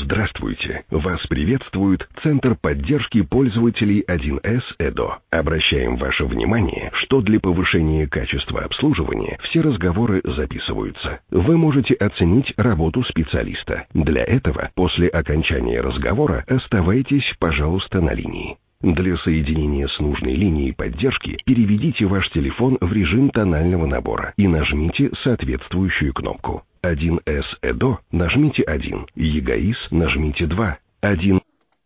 Здравствуйте! Вас приветствует Центр поддержки пользователей 1С ЭДО. Обращаем ваше внимание, что для повышения качества обслуживания все разговоры записываются. Вы можете оценить работу специалиста. Для этого, после окончания разговора, оставайтесь, пожалуйста, на линии. Для соединения с нужной линией поддержки переведите ваш телефон в режим тонального набора и нажмите соответствующую кнопку. 1С ЭДО нажмите 1, ЕГАИС нажмите 2, 1.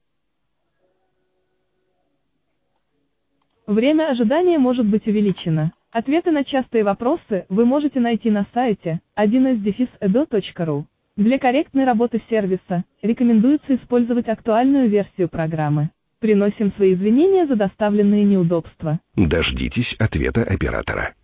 Время ожидания может быть увеличено. Ответы на частые вопросы вы можете найти на сайте 1s-edo.ru. Для корректной работы сервиса рекомендуется использовать актуальную версию программы. Приносим свои извинения за доставленные неудобства. Дождитесь ответа оператора.